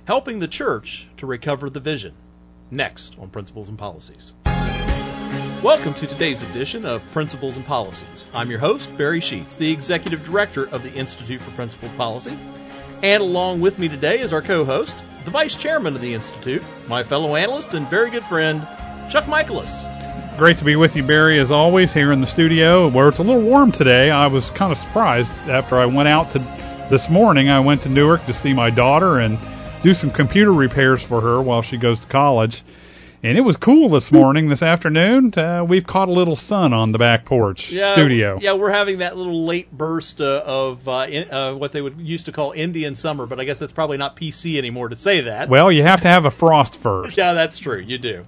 helping the church to recover the vision. Next on Principles and Policies. Welcome to today's edition of Principles and Policies. I'm your host, Barry Sheets, the Executive Director of the Institute for Principled Policy. And along with me today is our co-host, the Vice Chairman of the Institute, my fellow analyst and very good friend, Chuck Michaelis. Great to be with you, Barry, as always, here in the studio, where it's a little warm today. I was kind of surprised after I went out this morning. I went to Newark to see my daughter and do some computer repairs for her while she goes to college. And it was cool this afternoon. We've caught a little sun on the back porch studio. Yeah, we're having that little late burst of what they would used to call Indian summer, but I guess that's probably not PC anymore to say that. Well, you have to have a frost first. Yeah, that's true. You do.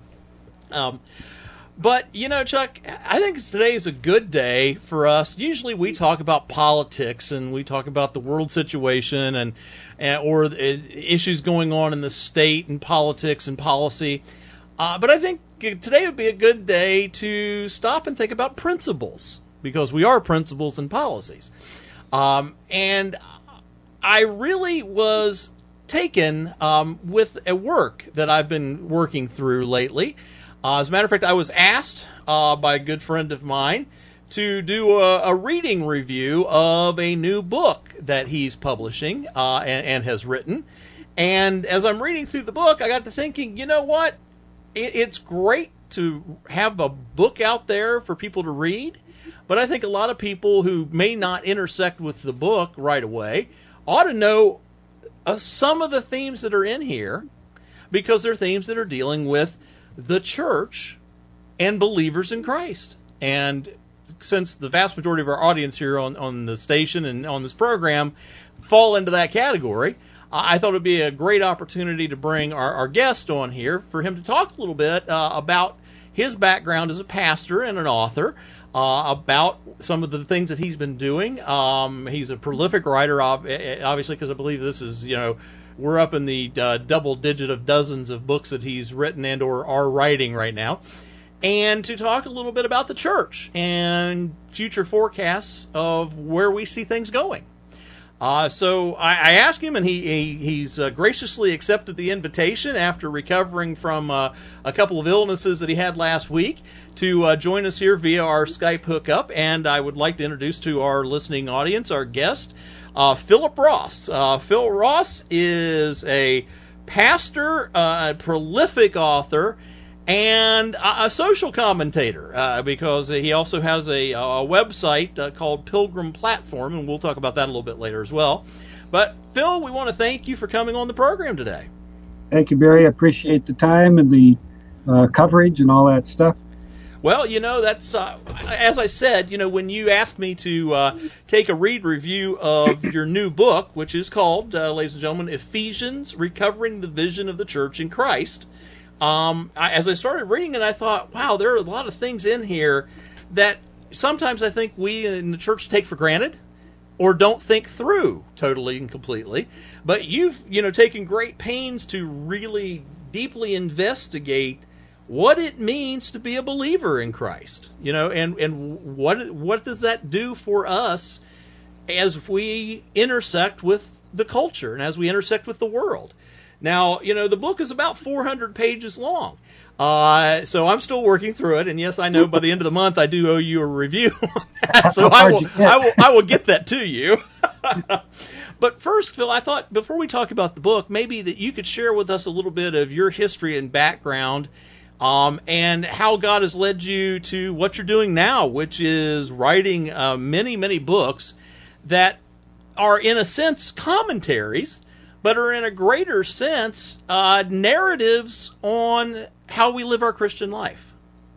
But, Chuck, I think today is a good day for us. Usually we talk about politics and we talk about the world situation or issues going on in the state and politics and policy. But I think today would be a good day to stop and think about principles, because we are principles and policies. And I really was taken with a work that I've been working through lately. As a matter of fact, I was asked by a good friend of mine to do a reading review of a new book that he's publishing and has written. And as I'm reading through the book, I got to thinking, you know what? It's great to have a book out there for people to read, but I think a lot of people who may not intersect with the book right away ought to know some of the themes that are in here, because they're themes that are dealing with the church and believers in Christ. And since the vast majority of our audience here on the station and on this program fall into that category, I thought it would be a great opportunity to bring our guest on here for him to talk a little bit about his background as a pastor and an author, about some of the things that he's been doing. He's a prolific writer, obviously, because I believe this is, we're up in the double digit of dozens of books that he's written and or are writing right now. And to talk a little bit about the church and future forecasts of where we see things going. So I asked him, and he's graciously accepted the invitation after recovering from a couple of illnesses that he had last week to join us here via our Skype hookup. And I would like to introduce to our listening audience our guest, Philip Ross. Phil Ross is a pastor, a prolific author, and a social commentator, because he also has a website called Pilgrim Platform, and we'll talk about that a little bit later as well. But, Phil, we want to thank you for coming on the program today. Thank you, Barry. I appreciate the time and the coverage and all that stuff. Well, that's, as I said, when you asked me to take a read review of your new book, which is called, ladies and gentlemen, Ephesians, Recovering the Vision of the Church in Christ, as I started reading it, I thought, wow, there are a lot of things in here that sometimes I think we in the church take for granted or don't think through totally and completely. But you've, taken great pains to really deeply investigate what it means to be a believer in Christ, and what does that do for us as we intersect with the culture and as we intersect with the world. Now, the book is about 400 pages long, so I'm still working through it. And yes, I know by the end of the month I do owe you a review on that, so I will get that to you. But first, Phil, I thought before we talk about the book, maybe that you could share with us a little bit of your history and background, and how God has led you to what you're doing now, which is writing many, many books that are, in a sense, commentaries, but are in a greater sense narratives on how we live our Christian life.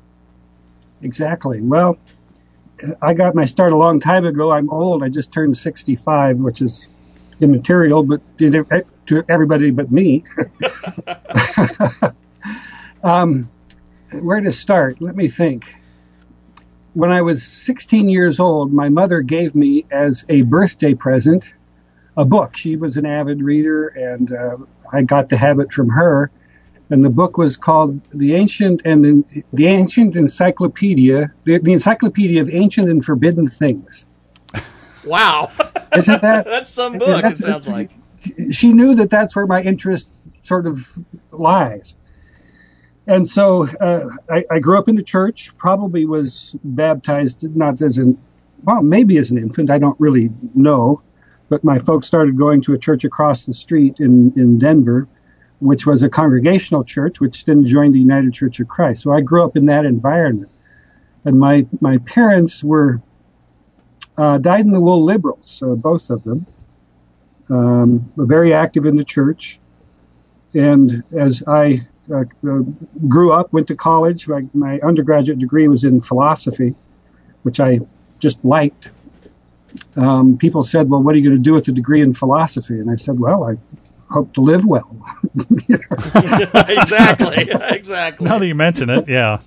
Exactly. Well, I got my start a long time ago. I'm old. I just turned 65, which is immaterial, but to everybody but me. Where to start? Let me think. When I was 16 years old, my mother gave me as a birthday present a book. She was an avid reader, and I got to have it from her. And the book was called The Ancient Encyclopedia, the Encyclopedia of Ancient and Forbidden Things. Wow. Isn't that? That's some book, it sounds like. she knew that that's where my interest sort of lies. And so I grew up in the church, probably was baptized, not as maybe as an infant, I don't really know. But my folks started going to a church across the street in Denver, which was a congregational church, which then joined the United Church of Christ. So I grew up in that environment. And my parents were dyed-in-the-wool liberals, both of them, were very active in the church. And as I grew up, went to college, my undergraduate degree was in philosophy, which I just liked. People said, well, what are you going to do with a degree in philosophy? And I said, well, I hope to live well. Exactly. Now that you mention it, yeah.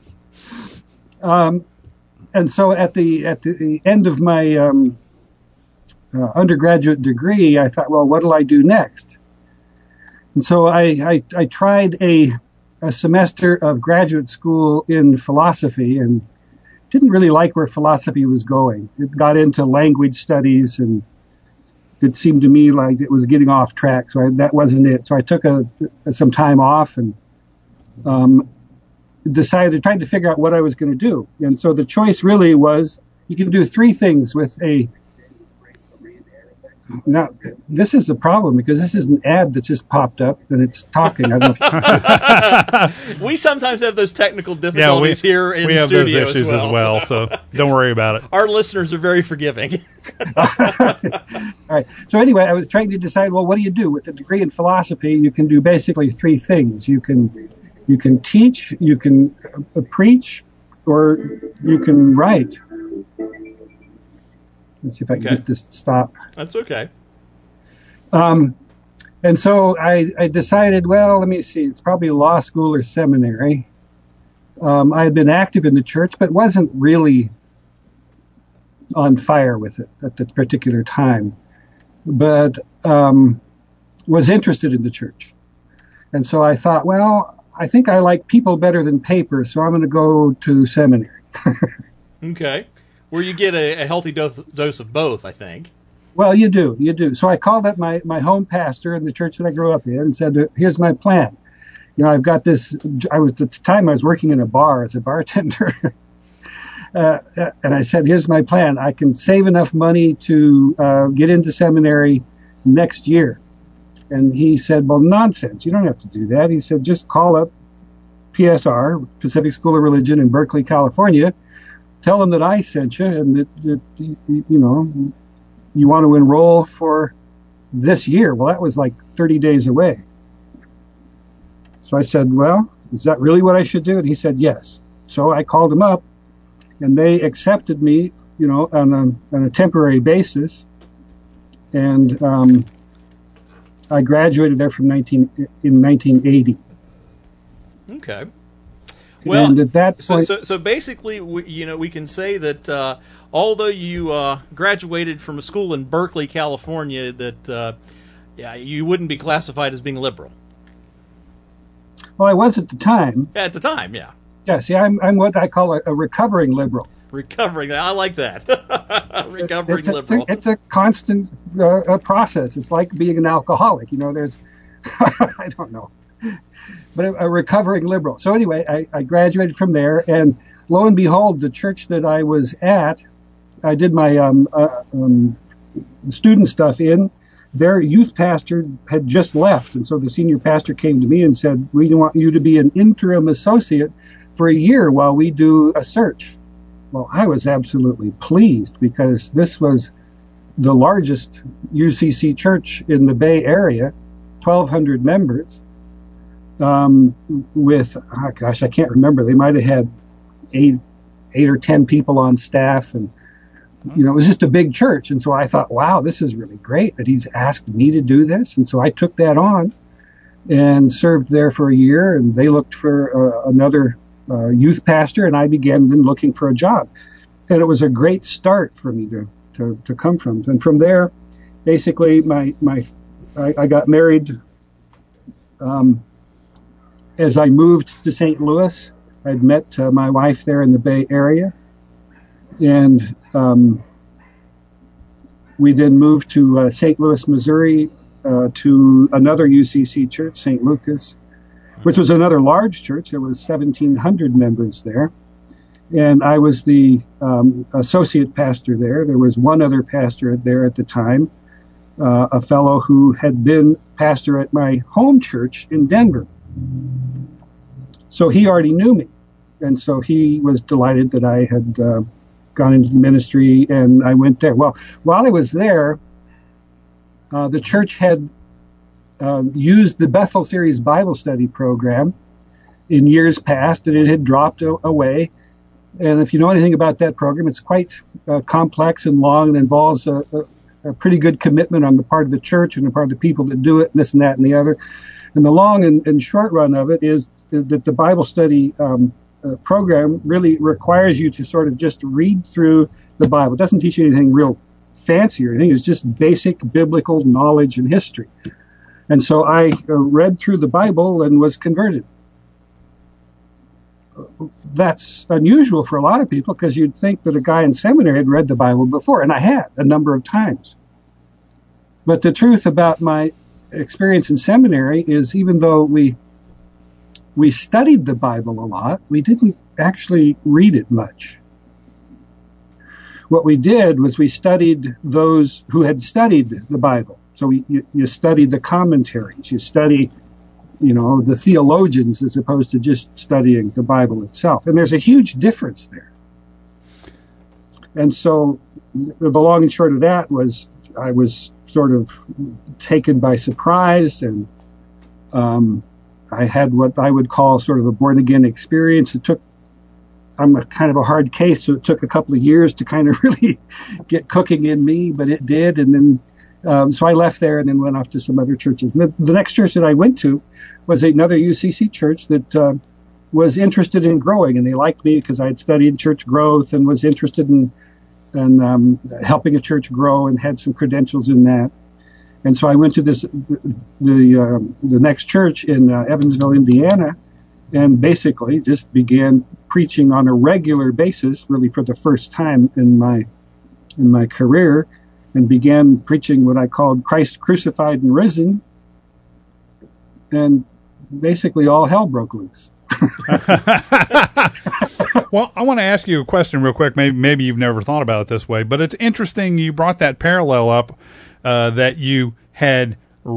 And so at the end of my undergraduate degree, I thought, well, what will I do next? And so I tried a semester of graduate school in philosophy and didn't really like where philosophy was going. It got into language studies, and it seemed to me like it was getting off track. So that wasn't it. So I took some time off and tried to figure out what I was going to do. And so the choice really was, you can do three things with Now, this is the problem, because this is an ad that just popped up and it's talking. I don't know We sometimes have those technical difficulties here in the studio. We have those issues as well, so don't worry about it. Our listeners are very forgiving. All right. So anyway, I was trying to decide, well, what do you do? With a degree in philosophy, you can do basically three things. You can teach, you can preach, or you can write. Let's see if I can get this to stop. That's okay. And so I decided, well, let me see. It's probably law school or seminary. I had been active in the church, but wasn't really on fire with it at that particular time. But was interested in the church. And so I thought, well, I think I like people better than paper, so I'm going to go to seminary. Okay. Where you get a healthy dose of both, I think. Well, you do. So I called up my home pastor in the church that I grew up in and said, here's my plan. I've got this. At the time I was working in a bar as a bartender. And I said, here's my plan. I can save enough money to get into seminary next year. And he said, well, nonsense. You don't have to do that. He said, just call up PSR, Pacific School of Religion in Berkeley, California. Tell them that I sent you and that you want to enroll for this year. Well, that was like 30 days away. So I said, well, is that really what I should do? And he said, yes. So I called him up, and they accepted me, on a temporary basis. And I graduated there in 1980. Okay. Well, and at that point, so basically, we can say that although you graduated from a school in Berkeley, California, that you wouldn't be classified as being liberal. Well, I was at the time. At the time, yeah. Yeah, see, I'm what I call a recovering liberal. Recovering, I like that. Recovering liberal. It's a constant process. It's like being an alcoholic. There's, I don't know. But a recovering liberal. So anyway, I graduated from there, and lo and behold, the church that I was at, I did my student stuff in. Their youth pastor had just left, and so the senior pastor came to me and said, we want you to be an interim associate for a year while we do a search. Well, I was absolutely pleased, because this was the largest UCC church in the Bay Area, 1,200 members. With, I can't remember. They might have had eight or 10 people on staff, and it was just a big church. And so I thought, wow, this is really great that he's asked me to do this. And so I took that on and served there for a year. And they looked for another youth pastor, and I began then looking for a job. And it was a great start for me to come from. And from there, basically, I got married. As I moved to St. Louis, I'd met my wife there in the Bay Area, and we then moved to St. Louis, Missouri to another UCC church, St. Lucas, which was another large church. There was 1,700 members there. And I was the associate pastor there. There was one other pastor there at the time, a fellow who had been pastor at my home church in Denver. So he already knew me. And so he was delighted that I had gone into the ministry, and I went there. Well, while I was there, the church had used the Bethel Series Bible Study program in years past, and it had dropped away. And if you know anything about that program, it's quite complex and long and involves a pretty good commitment on the part of the church and the part of the people that do it, and this and that and the other. And the long and short run of it is that the Bible study program really requires you to sort of just read through the Bible. It doesn't teach you anything real fancy or anything. It's just basic biblical knowledge and history. And so I read through the Bible and was converted. That's unusual for a lot of people, because you'd think that a guy in seminary had read the Bible before, and I had a number of times. But the truth about my experience in seminary is, even though we studied the Bible a lot, we didn't actually read it much. What we did was we studied those who had studied the Bible. So you study the commentaries, you study, the theologians, as opposed to just studying the Bible itself. And there's a huge difference there. And so the long and short of that was, I was sort of taken by surprise, and I had what I would call sort of a born-again experience. I'm a kind of a hard case, so it took a couple of years to kind of really get cooking in me, but it did. And then, so I left there and then went off to some other churches. And the next church that I went to was another UCC church that was interested in growing, and they liked me because I had studied church growth and was interested in helping a church grow and had some credentials in that. And so I went to the next church in Evansville, Indiana, and basically just began preaching on a regular basis, really for the first time in my career, and began preaching what I called Christ crucified and risen. And basically all hell broke loose. Well, I want to ask you a question real quick. Maybe you've never thought about it this way, but it's interesting you brought that parallel up, that you had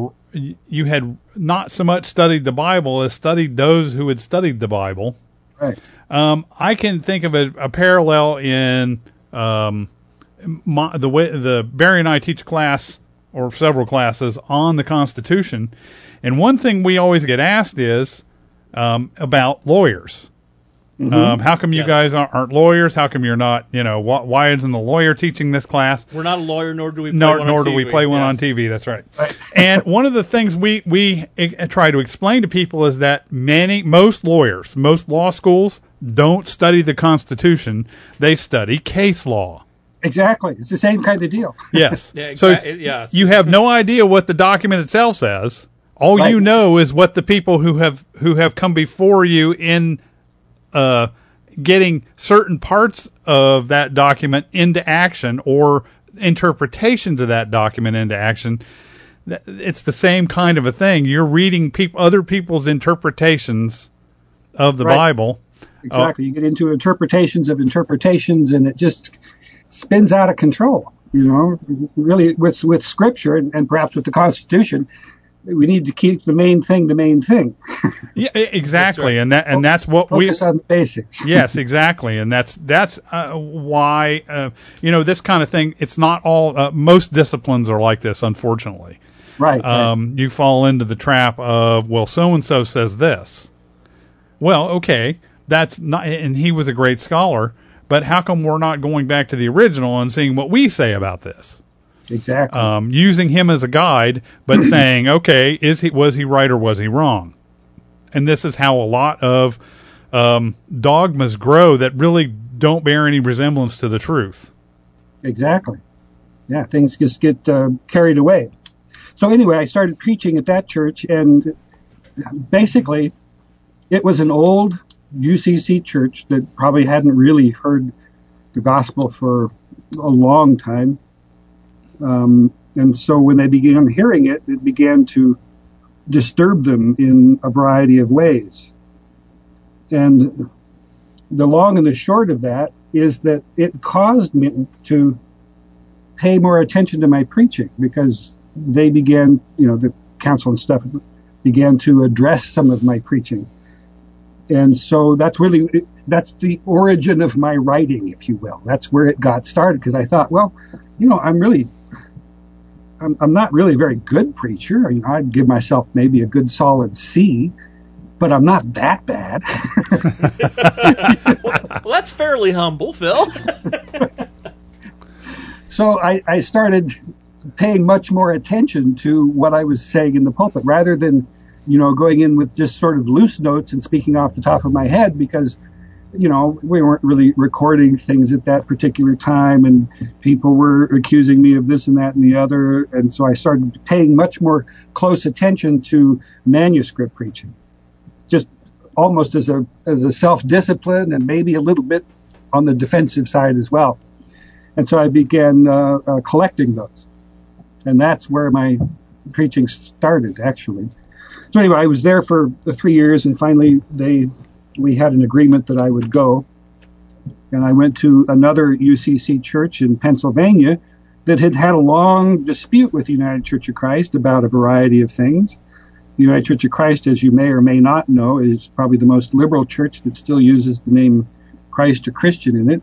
not so much studied the Bible as studied those who had studied the Bible. Right. I can think of a parallel in the way the Barry and I teach a class or several classes on the Constitution, and one thing we always get asked is about lawyers. Mm-hmm. How come you guys aren't lawyers? How come you're not? Why isn't the lawyer teaching this class? We're not a lawyer, nor do we play one on TV. Nor do we play one on TV. That's right. And one of the things we try to explain to people is that most lawyers, most law schools don't study the Constitution. They study case law. Exactly. It's the same kind of deal. Yes. Yeah, so yes. You have no idea what the document itself says. All right. You know is what the people who have come before you in getting certain parts of that document into action, or interpretations of that document into action. It's the same kind of a thing. You're reading other people's interpretations of the Bible. Exactly. You get into interpretations of interpretations, and it just spins out of control. Really with Scripture and perhaps with the Constitution, we need to keep the main thing. Yeah, exactly, that's right. and that's what we focus on the basics. Yes, exactly, and that's why this kind of thing. It's not all. Most disciplines are like this, unfortunately. Right. You fall into the trap of, well, so and so says this. Well, okay, that's not, and he was a great scholar, but how come we're not going back to the original and seeing what we say about this? Exactly. Using him as a guide, but saying, okay, was he right or was he wrong? And this is how a lot of dogmas grow that really don't bear any resemblance to the truth. Exactly. Yeah, things just get carried away. So anyway, I started preaching at that church, and basically it was an old UCC church that probably hadn't really heard the gospel for a long time. And so when they began hearing it, it began to disturb them in a variety of ways. And the long and the short of that is that it caused me to pay more attention to my preaching, because they began, the council and stuff began to address some of my preaching. And so that's the origin of my writing, if you will. That's where it got started, because I thought, well, I'm not really a very good preacher. I'd give myself maybe a good solid C, but I'm not that bad. Well, that's fairly humble, Phil. So I started paying much more attention to what I was saying in the pulpit, rather than, going in with just sort of loose notes and speaking off the top of my head, because, we weren't really recording things at that particular time, and people were accusing me of this and that and the other. And so I started paying much more close attention to manuscript preaching, just almost as a self-discipline, and maybe a little bit on the defensive side as well. And so I began collecting those. And that's where my preaching started, actually. So anyway, I was there for 3 years, and finally we had an agreement that I would go. And I went to another UCC church in Pennsylvania that had a long dispute with the United Church of Christ about a variety of things. The United Church of Christ, as you may or may not know, is probably the most liberal church that still uses the name Christ or Christian in it.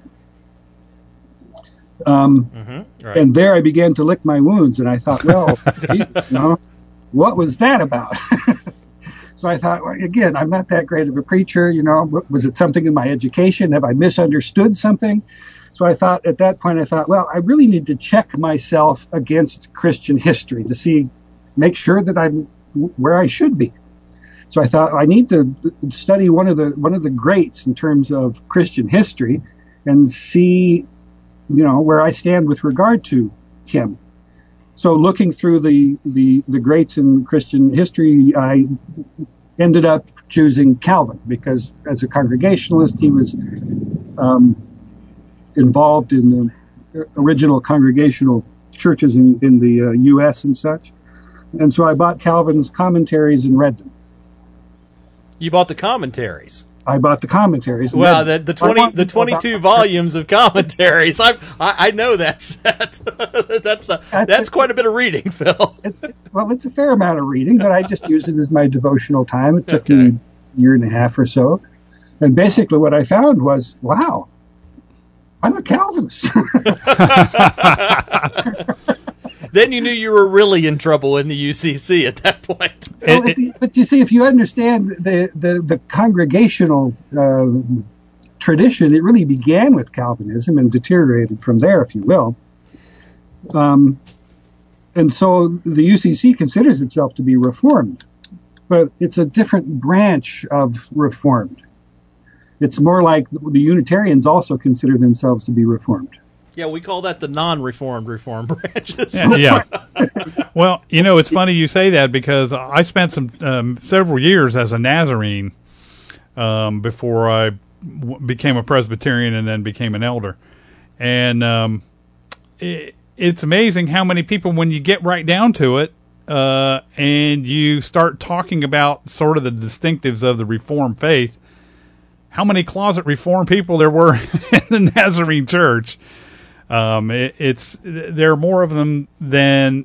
Right. And there I began to lick my wounds, and I thought, well, what was that about? So I thought, well, again, I'm not that great of a preacher. Was it something in my education? Have I misunderstood something? So I thought, at that point, well, I really need to check myself against Christian history to make sure that I'm where I should be. So I thought, I need to study one of the greats in terms of Christian history and see, where I stand with regard to him. So looking through the greats in Christian history, I ended up choosing Calvin, because as a Congregationalist, he was involved in the original Congregational churches in the U.S. and such. And so I bought Calvin's commentaries and read them. You bought the commentaries? I bought the commentaries. Well, the 22 volumes of commentaries. I know that's quite a bit of reading, Phil. It's a fair amount of reading, but I just use it as my devotional time. It took me a year and a half or so, and basically what I found was, wow, I'm a Calvinist. Then you knew you were really in trouble in the UCC at that point. But you see, if you understand the congregational tradition, it really began with Calvinism and deteriorated from there, if you will. And so the UCC considers itself to be Reformed, but it's a different branch of Reformed. It's more like the Unitarians also consider themselves to be Reformed. Yeah, we call that the non-reformed Reformed branches. Yeah. Well, it's funny you say that, because I spent several years as a Nazarene before I became a Presbyterian and then became an elder. And it's amazing how many people, when you get right down to it, and you start talking about sort of the distinctives of the Reformed faith, how many closet Reformed people there were in the Nazarene Church. There are more of them than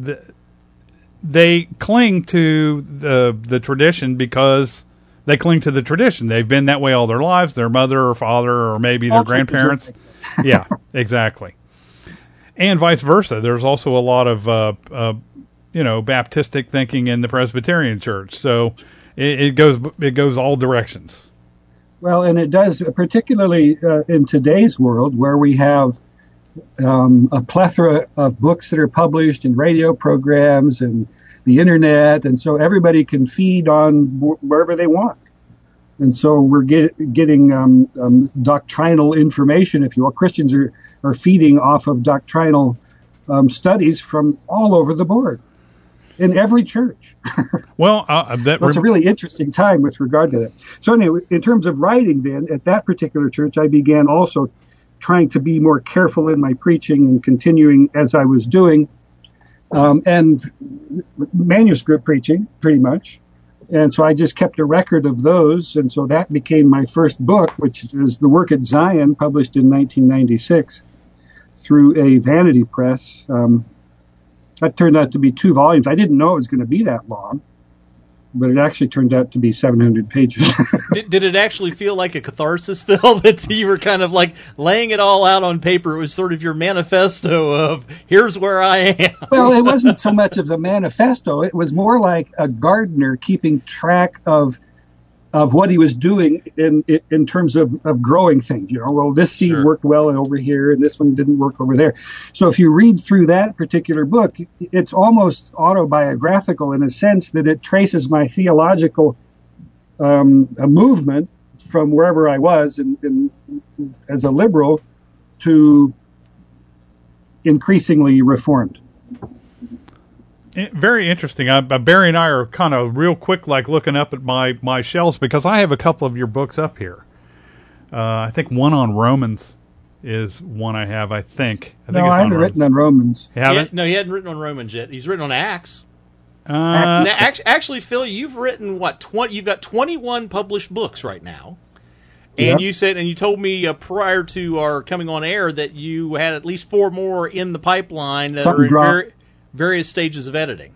they cling to the tradition because they cling to the tradition. They've been that way all their lives. Their mother or father or maybe their grandparents. Yeah, exactly. And vice versa. There's also a lot of Baptistic thinking in the Presbyterian Church. So it goes all directions. Well, and it does, particularly in today's world, where we have a plethora of books that are published and radio programs and the internet, and so everybody can feed on wherever they want. And so we're getting doctrinal information, if you will. Christians are feeding off of doctrinal studies from all over the board in every church. Well, it's a really interesting time with regard to that. So anyway, in terms of writing then, at that particular church, I began also trying to be more careful in my preaching and continuing as I was doing and manuscript preaching, pretty much. And so I just kept a record of those, and so that became my first book, which is The Work at Zion, published in 1996 through a vanity press. That turned out to be 2 volumes. I didn't know it was going to be that long, but it actually turned out to be 700 pages. Did it actually feel like a catharsis, Phil, that you were kind of like laying it all out on paper? It was sort of your manifesto of, here's where I am. Well, it wasn't so much of a manifesto. It was more like a gardener keeping track of what he was doing in terms of growing things. You know, well, this seed worked well over here, and this one didn't work over there. So if you read through that particular book, it's almost autobiographical in a sense that it traces my theological movement from wherever I was as a liberal to increasingly reformed. Very interesting. Barry and I are kind of real quick, like looking up at my shelves, because I have a couple of your books up here. I think one on Romans is one I have. I think I haven't written on Romans. You haven't? No, he hadn't written on Romans yet. He's written on Acts. Now, actually, Phil, you've written what? You've got 21 published books right now. And you said, and you told me prior to our coming on air that you had at least 4 more in the pipeline that are in various stages of editing.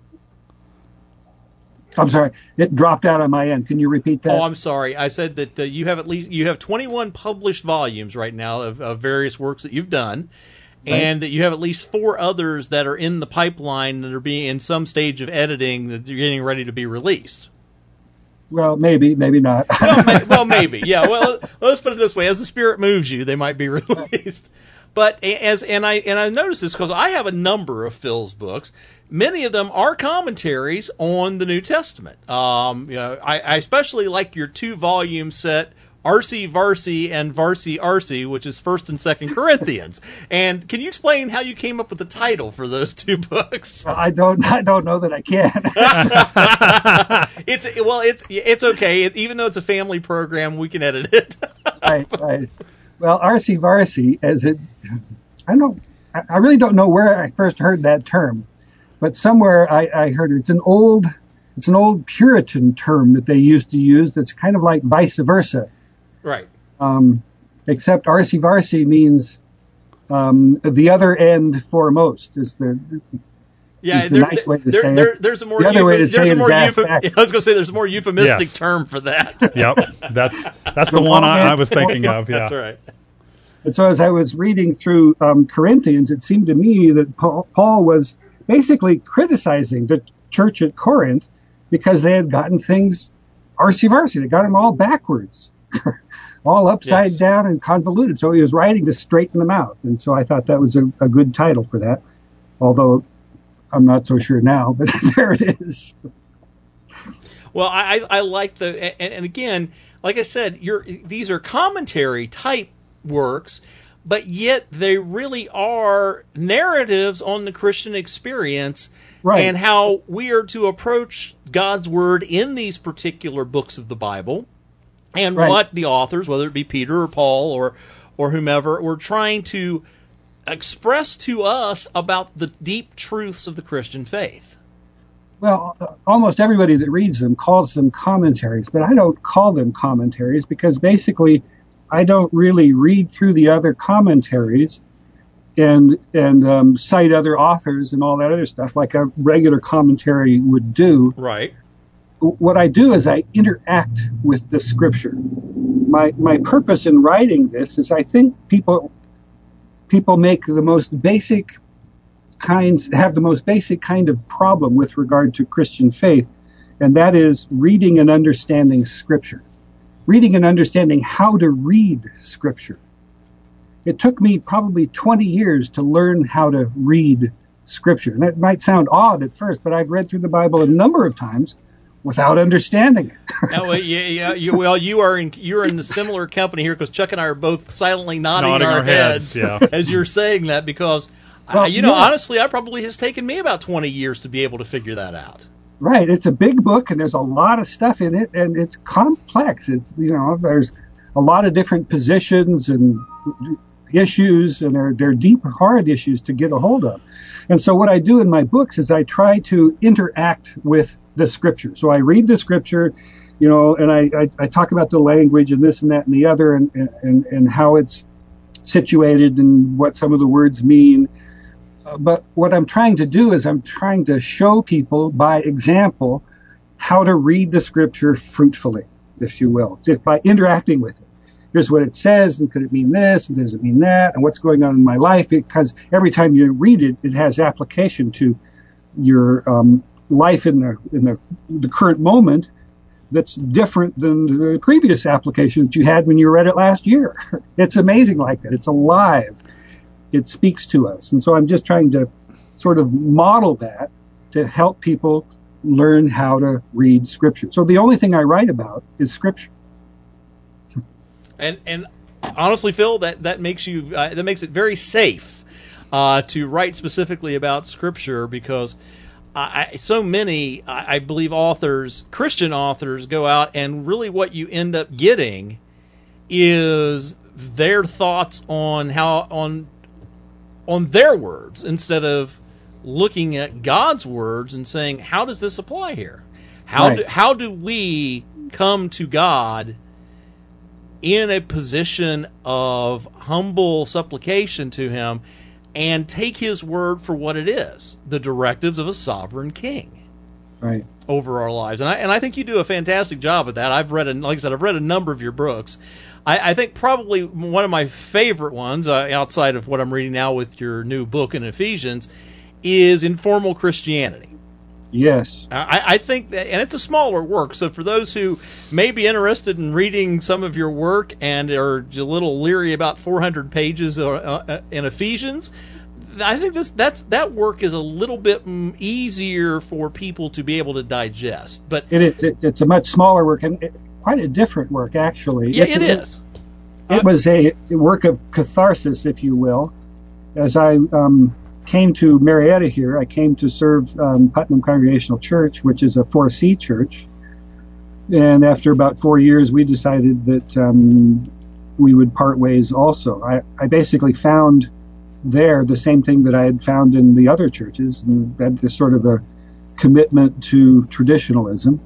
I'm sorry, it dropped out on my end. Can you repeat that? Oh, I'm sorry. I said that you have 21 published volumes right now of various works that you've done, and that you have at least 4 others that are in the pipeline that are being in some stage of editing that you're getting ready to be released. Well, maybe not. well, maybe. Yeah. Well, let's put it this way: as the Spirit moves you, they might be released. But I noticed this because I have a number of Phil's books. Many of them are commentaries on the New Testament. I especially like your 2-volume set, RC Varsi and Varsi RC, which is 1st and 2nd Corinthians. And can you explain how you came up with the title for those 2 books? I don't know that I can. It's okay. Even though it's a family program, we can edit it. Right. Well, RC Varsi, I really don't know where I first heard that term, but somewhere I heard it. It's an old Puritan term that they used to use. That's kind of like vice versa. Right. Except RC Varsi means the other end foremost is the nice way to say it. There's a more the other way to say it is ass back. I was going to say there's a more euphemistic term for that. Yep, that's the one I was thinking of. Yeah, that's right. And so as I was reading through Corinthians, it seemed to me that Paul was basically criticizing the church at Corinth because they had gotten things artsy-varsy. They got them all backwards, all upside down and convoluted. So he was writing to straighten them out. And so I thought that was a good title for that, although I'm not so sure now, but there it is. Well, I like and again, like I said, these are commentary type works, but yet they really are narratives on the Christian experience and how we are to approach God's Word in these particular books of the Bible, and what the authors, whether it be Peter or Paul or whomever, were trying to express to us about the deep truths of the Christian faith. Well, almost everybody that reads them calls them commentaries, but I don't call them commentaries because basically I don't really read through the other commentaries and cite other authors and all that other stuff like a regular commentary would do. Right. What I do is I interact with the Scripture. My purpose in writing this is I think people make the most basic have the most basic kind of problem with regard to Christian faith, and that is reading and understanding Scripture. Reading and understanding how to read Scripture. It took me probably 20 years to learn how to read Scripture. And that might sound odd at first, but I've read through the Bible a number of times without understanding it. You're in the similar company here because Chuck and I are both silently nodding our heads as you're saying that because, honestly, it probably has taken me about 20 years to be able to figure that out. Right. It's a big book and there's a lot of stuff in it and it's complex. It's, there's a lot of different positions and issues, and they're deep, hard issues to get a hold of. And so what I do in my books is I try to interact with the scripture. So I read the scripture, and I talk about the language and this and that and the other, and how it's situated and what some of the words mean. But what I'm trying to do is I'm trying to show people by example how to read the scripture fruitfully, if you will, just by interacting with it. Here's what it says, and could it mean this, and does it mean that, and what's going on in my life? Because every time you read it, it has application to your life in the current moment that's different than the previous application that you had when you read it last year. It's amazing like that. It's alive. It speaks to us. And so I'm just trying to sort of model that to help people learn how to read Scripture. So the only thing I write about is Scripture. And honestly, Phil, that makes it very safe to write specifically about Scripture, because so many, I believe, Christian authors, go out and really what you end up getting is their thoughts on their words, instead of looking at God's words and saying, how does this apply here? How do we come to God in a position of humble supplication to Him and take His word for what it is, the directives of a sovereign king, right, over our lives? And I think you do a fantastic job of that. I've read a number of your books. I think probably one of my favorite ones, outside of what I'm reading now with your new book in Ephesians, is Informal Christianity. Yes. I think that, and it's a smaller work, so for those who may be interested in reading some of your work and are a little leery about 400 pages in Ephesians, I think that work is a little bit easier for people to be able to digest. But it's a much smaller work, and quite a different work, actually. Yeah, it is. It was a work of catharsis, if you will. As I came to Marietta here, I came to serve Putnam Congregational Church, which is a 4C church. And after about 4 years, we decided that we would part ways also. I basically found there the same thing that I had found in the other churches, and that is sort of a commitment to traditionalism.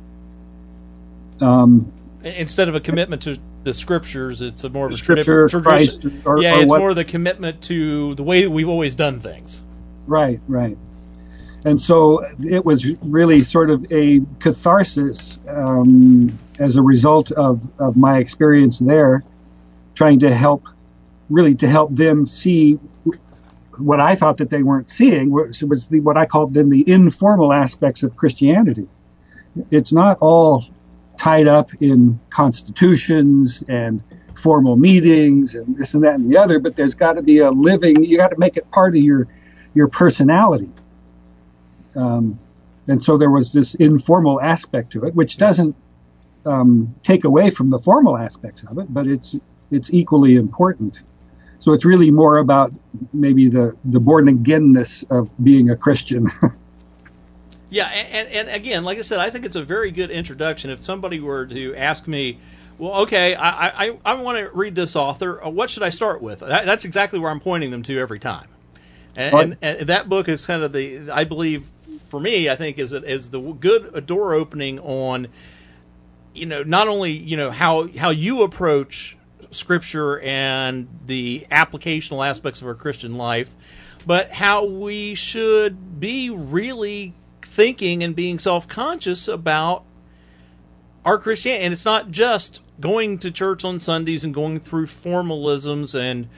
Instead of a commitment to the Scriptures, it's more of a Scripture, Christ, it's more the commitment to the way that we've always done things. Right. And so it was really sort of a catharsis as a result of my experience there, trying to help them see what I thought that they weren't seeing, was what I called then the informal aspects of Christianity. It's not all tied up in constitutions and formal meetings and this and that and the other, but there's got to be you got to make it part of your personality. And so there was this informal aspect to it, which doesn't take away from the formal aspects of it, but it's equally important. So it's really more about maybe the born-again-ness of being a Christian. Yeah, and again, like I said, I think it's a very good introduction. If somebody were to ask me, well, okay, I want to read this author, what should I start with? That's exactly where I'm pointing them to every time. And that book is kind of I believe, for me, I think is the good door opening on, not only, how you approach Scripture and the applicational aspects of our Christian life, but how we should be really thinking and being self-conscious about our Christianity. And it's not just going to church on Sundays and going through formalisms and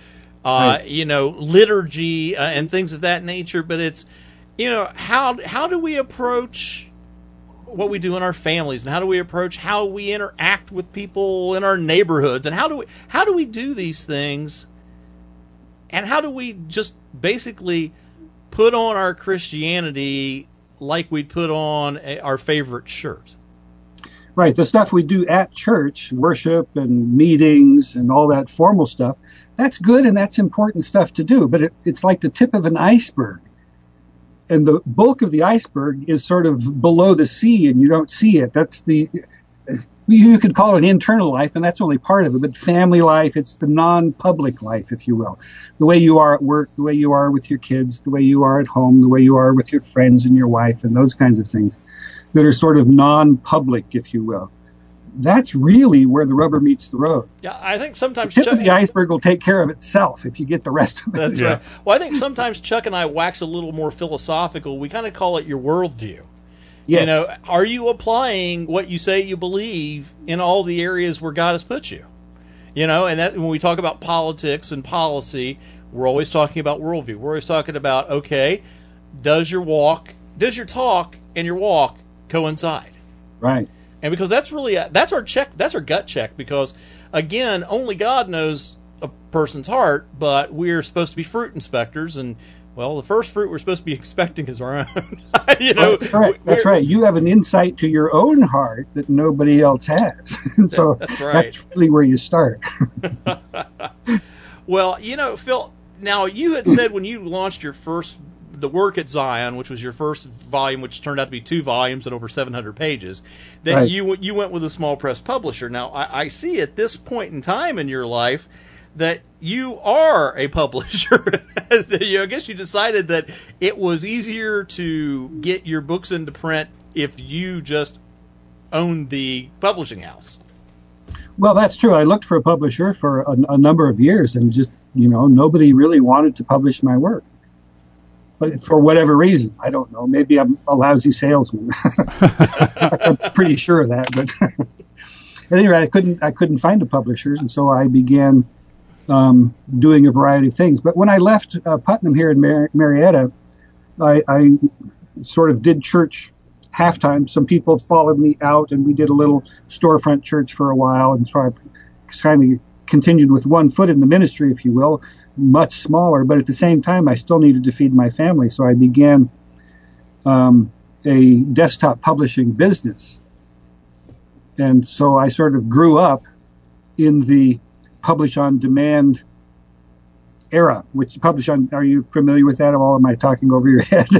liturgy and things of that nature, but it's, how do we approach what we do in our families, and how do we approach how we interact with people in our neighborhoods, and how do we do these things, and how do we just basically put on our Christianity like we'd put on our favorite shirt. Right, the stuff we do at church, worship and meetings and all that formal stuff, that's good and that's important stuff to do, but it's like the tip of an iceberg. And the bulk of the iceberg is sort of below the sea and you don't see it. you could call it internal life, and that's only part of it, but family life, it's the non-public life, if you will. The way you are at work, the way you are with your kids, the way you are at home, the way you are with your friends and your wife, and those kinds of things that are sort of non-public, if you will. That's really where the rubber meets the road. Yeah, I think sometimes the tip of the iceberg will take care of itself if you get the rest of it. That's right. Well, I think sometimes Chuck and I wax a little more philosophical. We kind of call it your worldview. Yes. You know, are you applying what you say you believe in all the areas where God has put you? You know, and that when we talk about politics and policy, we're always talking about worldview. We're always talking about, okay, does your talk and your walk coincide? Right. And because that's really that's our check, that's our gut check. Because again, only God knows a person's heart, but we're supposed to be fruit inspectors, and well, the first fruit we're supposed to be expecting is our own. You know, that's correct. That's right. You have an insight to your own heart that nobody else has, and so that's right. That's really where you start. Well, you know, Phil. Now, you had said when you launched your the Work at Zion, which was your first volume, which turned out to be 2 volumes and over 700 pages, that right. you went with a small press publisher. Now, I see at this point in time in your life that you are a publisher. I guess you decided that it was easier to get your books into print if you just owned the publishing house. Well, that's true. I looked for a publisher for a number of years, and just, nobody really wanted to publish my work. But for whatever reason, I don't know. Maybe I'm a lousy salesman. I'm pretty sure of that. But at any rate, I couldn't find a publisher, and so I began doing a variety of things. But when I left Putnam here in Marietta, I sort of did church half-time. Some people followed me out, and we did a little storefront church for a while, and so I kind of continued with one foot in the ministry, if you will, much smaller, but at the same time, I still needed to feed my family. So I began a desktop publishing business. And so I sort of grew up in the publish-on-demand era, which are you familiar with that at all? Am I talking over your head?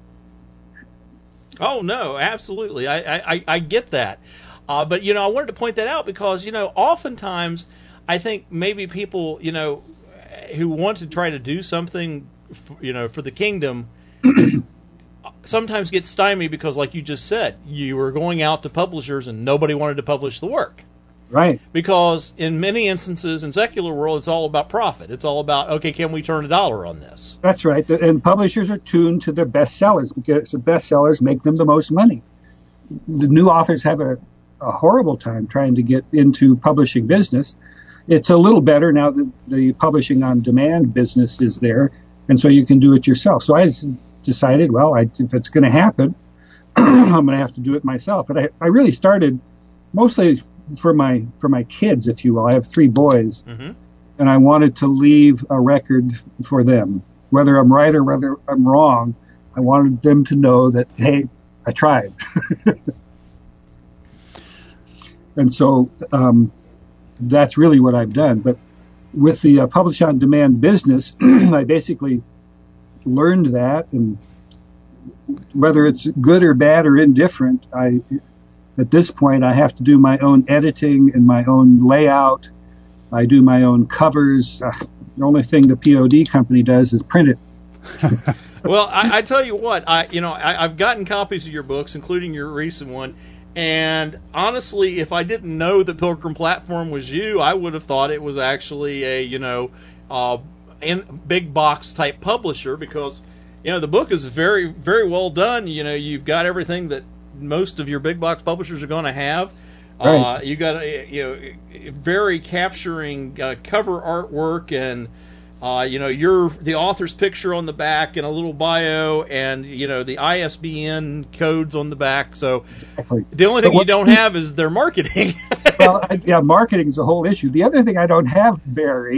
Oh, no, absolutely. I get that. But, I wanted to point that out because, oftentimes I think maybe people, who want to try to do something, for the kingdom, sometimes get stymied because, like you just said, you were going out to publishers and nobody wanted to publish the work. Right. Because in many instances in secular world, it's all about profit. It's all about, okay, can we turn $1 on this? That's right. And publishers are tuned to their best sellers because the best sellers make them the most money. The new authors have a horrible time trying to get into publishing business. It's a little better now that the publishing on demand business is there, and so you can do it yourself. So I decided, well, if it's going to happen, I'm going to have to do it myself. But I really started mostly for my kids, if you will. I have 3 boys, and I wanted to leave a record for them. Whether I'm right or whether I'm wrong, I wanted them to know that, hey, I tried. And so that's really what I've done. But with the publish-on-demand business, I basically learned that, and whether it's good or bad or indifferent, at this point, I have to do my own editing and my own layout. I do my own covers. The only thing the POD company does is print it. Well, I tell you what, I've gotten copies of your books, including your recent one, and honestly, if I didn't know the Pilgrim Platform was you, I would have thought it was actually a big box type publisher because the book is very, very well done. You've got everything that most of your big box publishers are going to have. Right. You got very capturing cover artwork and you're the author's picture on the back and a little bio and the ISBN codes on the back. So exactly. The only thing you don't have is their marketing. Well, marketing is a whole issue. The other thing I don't have, Barry,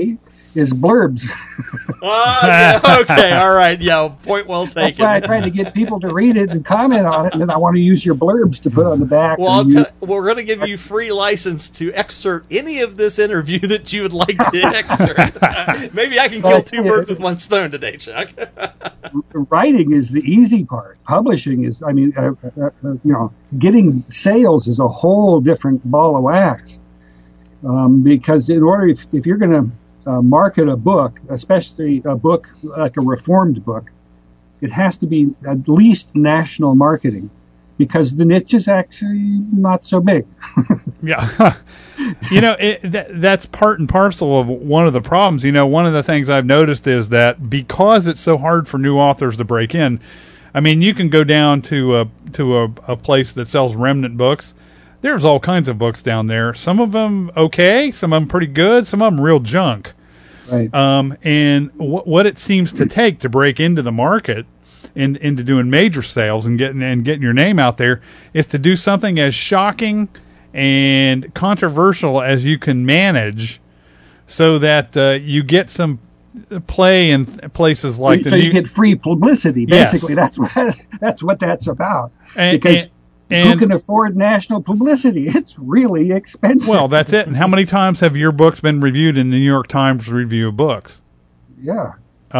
is blurbs. Yeah, okay, all right, yeah, point well taken. That's why I try to get people to read it and comment on it, and then I want to use your blurbs to put on the back. Well, we're going to give you free license to excerpt any of this interview that you would like to excerpt. Maybe I can kill two birds with one stone today, Chuck. Writing is the easy part. Publishing is, getting sales is a whole different ball of wax. Because in order, if you're going to market a book, especially a book like a Reformed book, it has to be at least national marketing, because the niche is actually not so big. Yeah. That's part and parcel of one of the problems. One of the things I've noticed is that because it's so hard for new authors to break in, I mean, you can go down to a place that sells remnant books. There's all kinds of books down there. Some of them okay, some of them pretty good, some of them real junk. Right. And what it seems to take to break into the market, into doing major sales and getting your name out there, is to do something as shocking and controversial as you can manage, so that you get some play in places like you get free publicity. Basically, yes. That's what that's about. And who can afford national publicity? It's really expensive. Well, that's it. And how many times have your books been reviewed in the New York Times Review of Books? Yeah.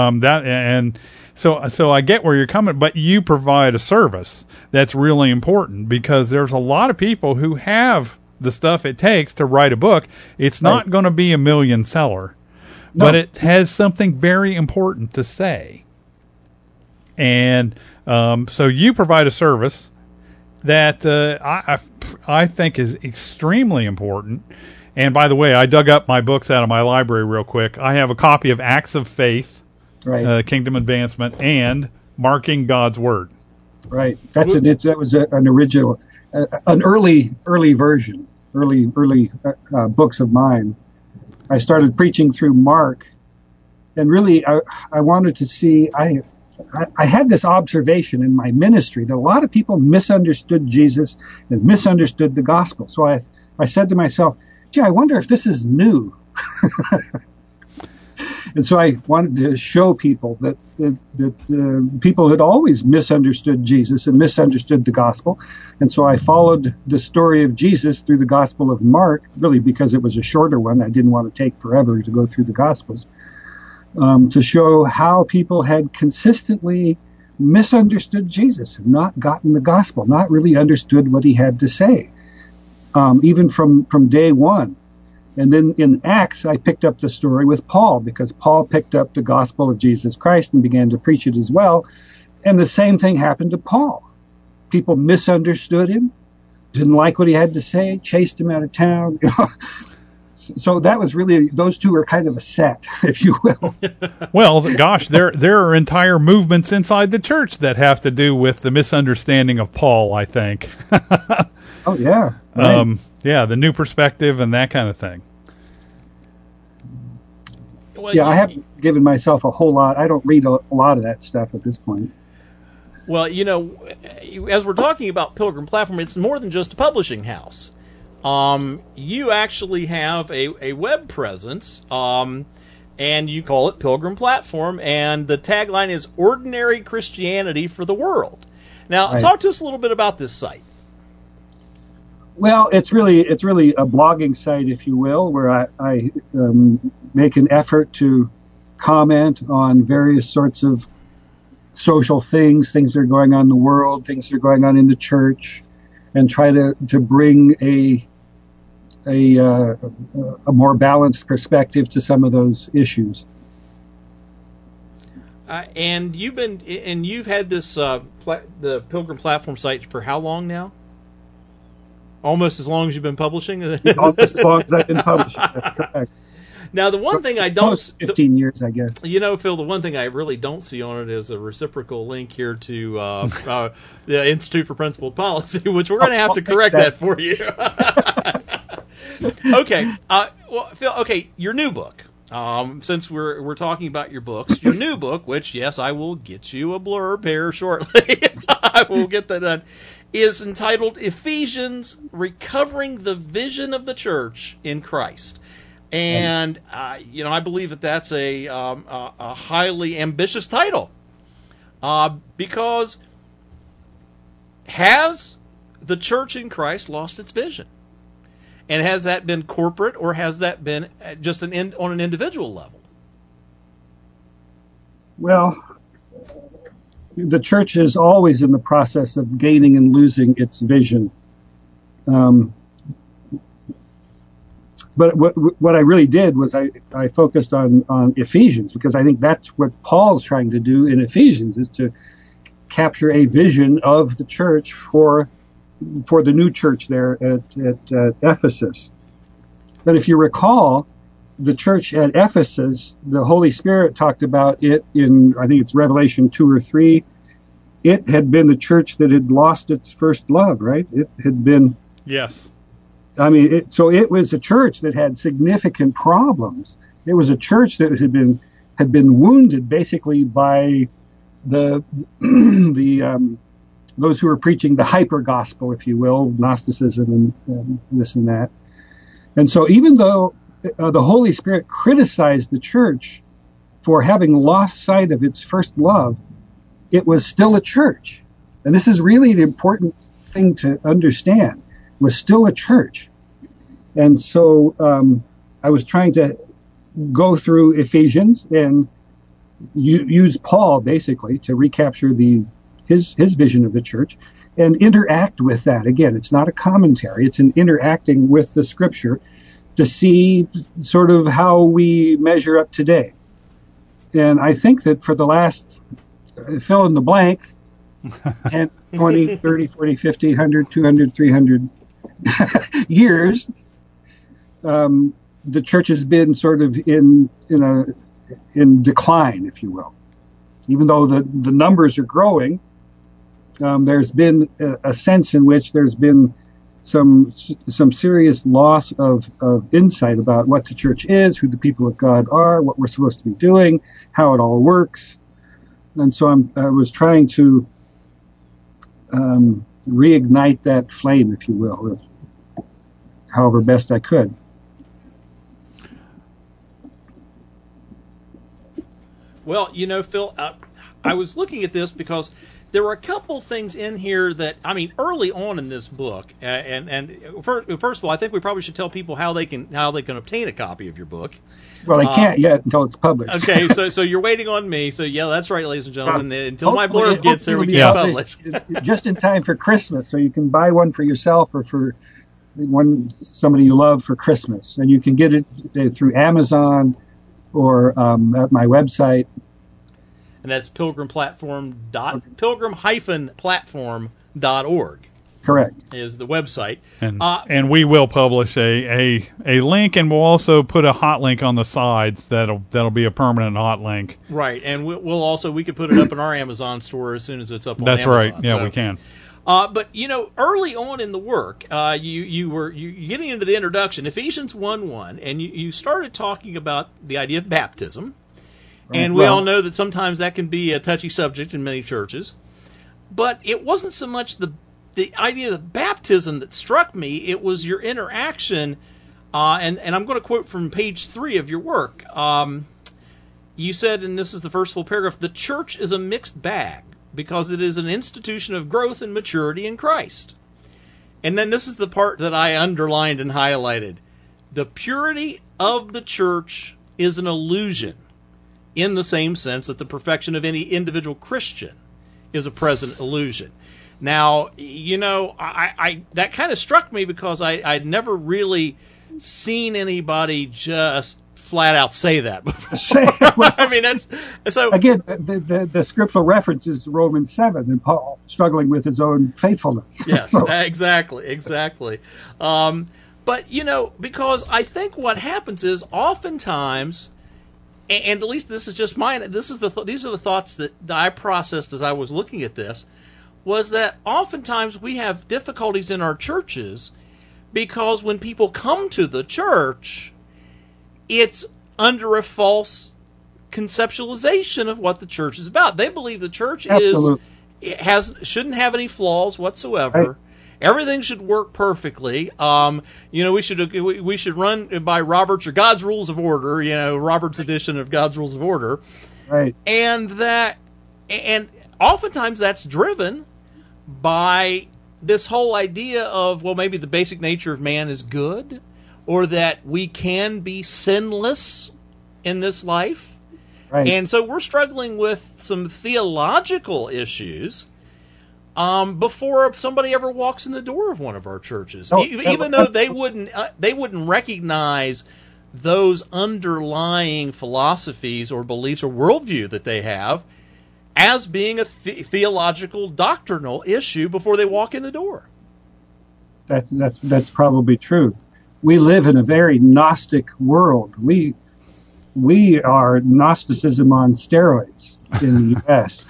So I get where you're coming, but you provide a service that's really important, because there's a lot of people who have the stuff it takes to write a book. It's not going to be a million seller, but it has something very important to say. And so you provide a service that I think is extremely important. And by the way, I dug up my books out of my library real quick. I have a copy of Acts of Faith, Kingdom Advancement, and Marking God's Word. Right. That was an original, an early version, early books of mine. I started preaching through Mark, and really I wanted to see. I had this observation in my ministry that a lot of people misunderstood Jesus and misunderstood the gospel. So I said to myself, gee, I wonder if this is new. And so I wanted to show people that people had always misunderstood Jesus and misunderstood the gospel. And so I followed the story of Jesus through the Gospel of Mark, really because it was a shorter one. I didn't want to take forever to go through the Gospels. To show how people had consistently misunderstood Jesus, not gotten the gospel, not really understood what he had to say, even from day one. And then in Acts, I picked up the story with Paul, because Paul picked up the gospel of Jesus Christ and began to preach it as well. And the same thing happened to Paul. People misunderstood him, didn't like what he had to say, chased him out of town. So that was really, those two are kind of a set, if you will. Well, gosh, there are entire movements inside the church that have to do with the misunderstanding of Paul, I think. Oh, yeah. Right. The New Perspective and that kind of thing. Well, I haven't given myself a whole lot. I don't read a lot of that stuff at this point. Well, as we're talking about Pilgrim Platform, it's more than just a publishing house. You actually have a web presence, and you call it Pilgrim Platform, and the tagline is Ordinary Christianity for the World. Now, talk to us a little bit about this site. Well, it's really a blogging site, if you will, where I make an effort to comment on various sorts of social things that are going on in the world, things that are going on in the church, and try to bring a more balanced perspective to some of those issues. And you've had this the Pilgrim Platform site for how long now? Almost as long as you've been publishing. Almost as long as I've been publishing. That's correct. Now, the one thing I don't... 15 years, I guess. Phil, the one thing I really don't see on it is a reciprocal link here to the Institute for Principled Policy, which we're going to have to correct that for you. Okay. Phil, your new book. Since we're talking about your books, your new book, which, yes, I will get you a blurb here shortly. I will get that done. Is entitled Ephesians, Recovering the Vision of the Church in Christ. And I believe that that's a highly ambitious title, because has the church in Christ lost its vision? And has that been corporate, or has that been just on an individual level? Well, the church is always in the process of gaining and losing its vision. But what I really did was I focused on Ephesians, because I think that's what Paul's trying to do in Ephesians, is to capture a vision of the church for the new church there at Ephesus. But if you recall, the church at Ephesus, the Holy Spirit talked about it in, I think it's Revelation 2 or 3. It had been the church that had lost its first love, right? It had been... Yes. I mean, so it was a church that had significant problems. It was a church that had been wounded basically by the those who were preaching the hyper gospel, if you will, Gnosticism and this and that. And so even though the Holy Spirit criticized the church for having lost sight of its first love, it was still a church. And this is really an important thing to understand. It was still a church. And so I was trying to go through Ephesians and use Paul basically to recapture his vision of the church and interact with that. Again, it's not a commentary. It's an interacting with the scripture to see sort of how we measure up today. And I think that for the last, fill in the blank, 10, 20, 30, 40, 50, 100, 200, 300 years, the church has been sort of in decline, if you will. Even though the numbers are growing, there's been a sense in which there's been some serious loss of insight about what the church is, who the people of God are, what we're supposed to be doing, how it all works. And so I was trying to reignite that flame, if you will, however best I could. Well, Phil, I was looking at this because there were a couple things in here that, I mean, early on in this book, and first of all, I think we probably should tell people how they can obtain a copy of your book. Well, they can't yet until it's published. Okay, so you're waiting on me. So yeah, that's right, ladies and gentlemen. Until my blurb gets there, we can't publish. Just in time for Christmas, so you can buy one for yourself or for somebody you love for Christmas, and you can get it through Amazon or at my website. And that's pilgrim-platform.org. Correct. Is the website. And we will publish a link, and we'll also put a hot link on the sides that'll be a permanent hot link. Right, and we could put it up in our Amazon store as soon as it's up on That's Amazon. Right. Yeah, we can. But early on in the work, you were getting into the introduction, Ephesians 1:1, and you started talking about the idea of baptism. And we all know that sometimes that can be a touchy subject in many churches. But it wasn't so much the idea of baptism that struck me, it was your interaction, and I'm going to quote from page 3 of your work. You said, and this is the first full paragraph, the church is a mixed bag because it is an institution of growth and maturity in Christ. And then this is the part that I underlined and highlighted. The purity of the church is an illusion, in the same sense that the perfection of any individual Christian is a present illusion. Now, I that kind of struck me because I'd never really seen anybody just flat out say that before. I mean, that's so. Again, the scriptural reference is Romans 7 and Paul struggling with his own faithfulness. Yes, exactly. But because I think what happens is oftentimes, and at least this is just mine. These are the thoughts that I processed as I was looking at this. Was that oftentimes we have difficulties in our churches because when people come to the church, it's under a false conceptualization of what the church is about. They believe the church shouldn't have any flaws whatsoever, right. everything should work perfectly. We should run by Robert's or God's Rules of Order. Robert's edition of God's Rules of Order. Right. And oftentimes that's driven by this whole idea of, well, maybe the basic nature of man is good, or that we can be sinless in this life. Right. And so we're struggling with some theological issues before somebody ever walks in the door of one of our churches, even though they wouldn't recognize those underlying philosophies or beliefs or worldview that they have as being a theological, doctrinal issue before they walk in the door. That's probably true. We live in a very Gnostic world. We are Gnosticism on steroids in the U.S.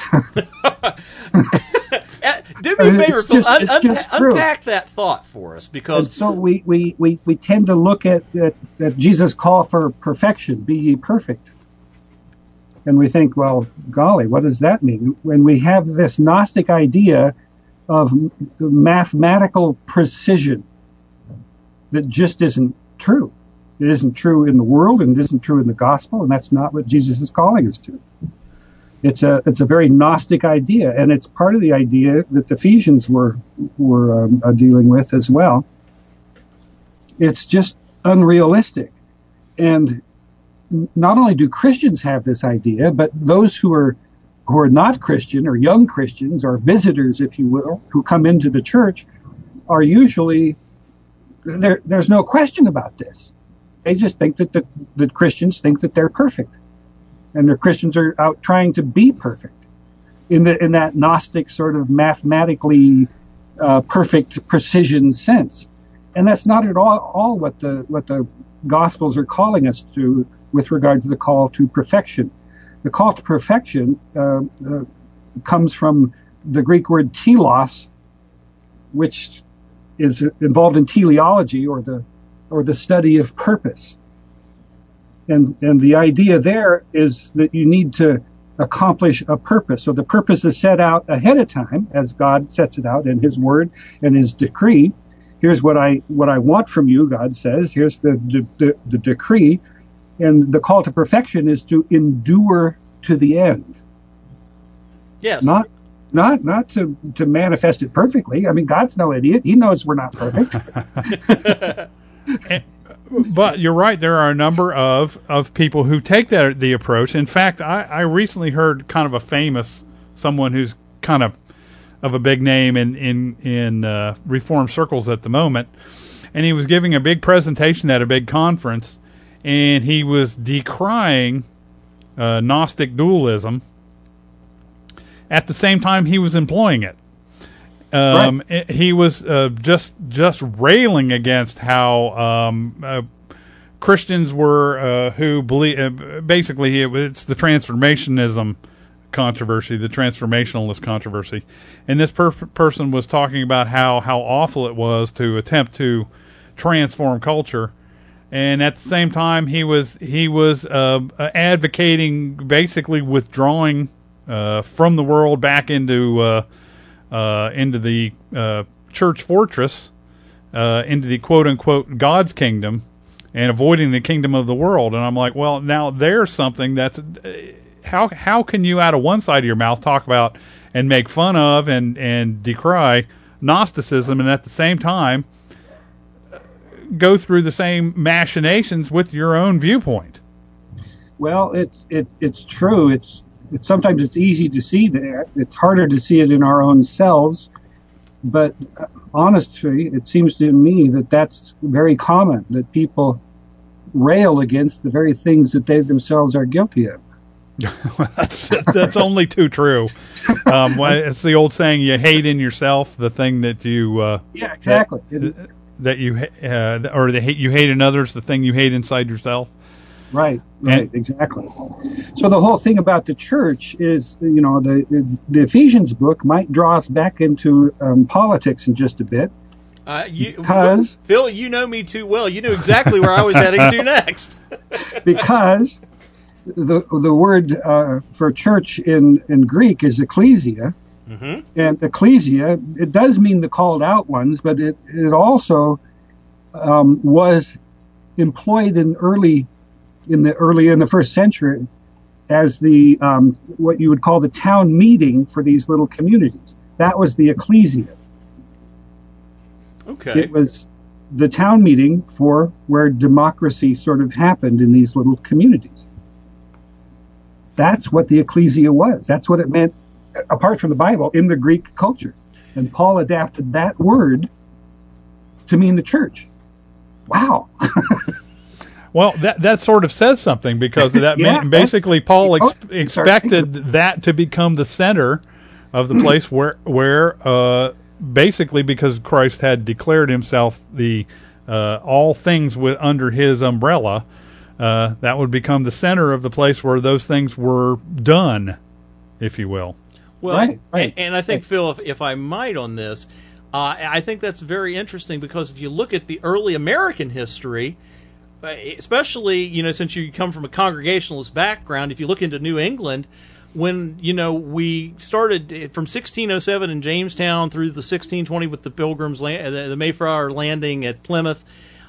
Do me a favor, Phil. Unpack that thought for us, because and so we tend to look at Jesus' call for perfection, be ye perfect. And we think, well, golly, what does that mean? When we have this Gnostic idea of mathematical precision that just isn't true. It isn't true in the world, and it isn't true in the gospel, and that's not what Jesus is calling us to. It's a very Gnostic idea, and it's part of the idea that the Ephesians were dealing with as well. It's just unrealistic, and not only do Christians have this idea, but those who are not Christian or young Christians or visitors, if you will, who come into the church, are usually there's no question about this. They just think that Christians think that they're perfect, and the Christians are out trying to be perfect in that Gnostic sort of mathematically perfect precision sense. And that's not at all what the Gospels are calling us to with regard to the call to perfection. The call to perfection comes from the Greek word telos, which is involved in teleology, or the study of purpose. And the idea there is that you need to accomplish a purpose. So the purpose is set out ahead of time, as God sets it out in His Word and His decree. Here's what I want from you, God says. Here's the decree. And the call to perfection is to endure to the end. Yes. Not to manifest it perfectly. I mean, God's no idiot. He knows we're not perfect. But you're right. There are a number of people who take the approach. In fact, I recently heard kind of a famous, someone who's kind of a big name in Reformed circles at the moment, and he was giving a big presentation at a big conference, and he was decrying Gnostic dualism. At the same time, he was employing it. Right. He was just railing against how Christians were who believe. Basically, it's the transformationism controversy, the transformationalist controversy, and this person was talking about how awful it was to attempt to transform culture, and at the same time, he was advocating basically withdrawing from the world back into the church fortress, into the quote-unquote God's kingdom, and avoiding the kingdom of the world. And I'm like, well, now there's something that's... How can you out of one side of your mouth talk about and make fun of and decry Gnosticism, and at the same time go through the same machinations with your own viewpoint? Well, it's true. Sometimes it's easy to see that. It's harder to see it in our own selves. But honestly, it seems to me that that's very common, that people rail against the very things that they themselves are guilty of. That's only too true. It's the old saying, you hate in yourself the thing that you... yeah, exactly. That you you hate in others the thing you hate inside yourself. Right, exactly. So the whole thing about the church is, the Ephesians book might draw us back into politics in just a bit. Because Phil, you know me too well. You knew exactly where I was heading to next. Because the word for church in Greek is ecclesia, Mm-hmm. And ecclesia, it does mean the called out ones, but it also was employed in the first century as the what you would call the town meeting for these little communities. That was the ecclesia. Okay. It was the town meeting for where democracy sort of happened in these little communities. That's what the ecclesia was. That's what it meant, apart from the Bible, in the Greek culture. And Paul adapted that word to mean the church. Wow. Well, that sort of says something, because that basically Paul expected that to become the center of the place where basically, because Christ had declared himself the all things under his umbrella, that would become the center of the place where those things were done, if you will. Well, right. And I think, Phil, if I might on this, I think that's very interesting, because if you look at the early American history, especially, since you come from a Congregationalist background, if you look into New England, when, we started from 1607 in Jamestown through the 1620 with the Pilgrims, the Mayflower landing at Plymouth,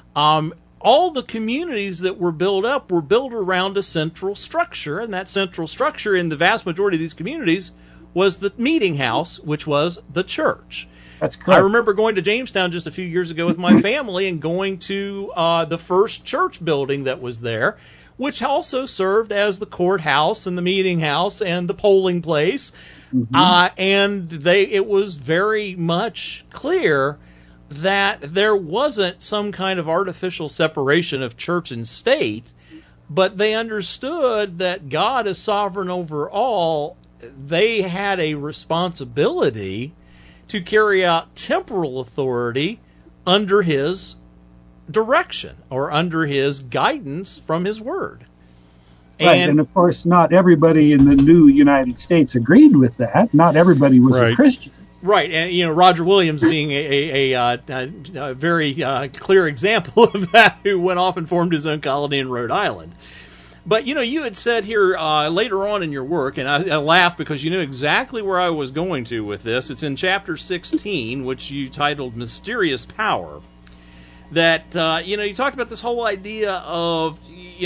all the communities that were built up were built around a central structure, and that central structure in the vast majority of these communities was the meeting house, which was the church. That's correct. I remember going to Jamestown just a few years ago with my family and going to the first church building that was there, which also served as the courthouse and the meeting house and the polling place. Mm-hmm. And it was very much clear that there wasn't some kind of artificial separation of church and state, but they understood that God is sovereign over all. They had a responsibility to carry out temporal authority under his direction or under his guidance from his word. Right, and of course, not everybody in the new United States agreed with that. Not everybody was a Christian. Right, and Roger Williams being a very clear example of that, who went off and formed his own colony in Rhode Island. But, you had said here later on in your work, and I laughed because you knew exactly where I was going to with this. It's in chapter 16, which you titled Mysterious Power, that, you talked about this whole idea of,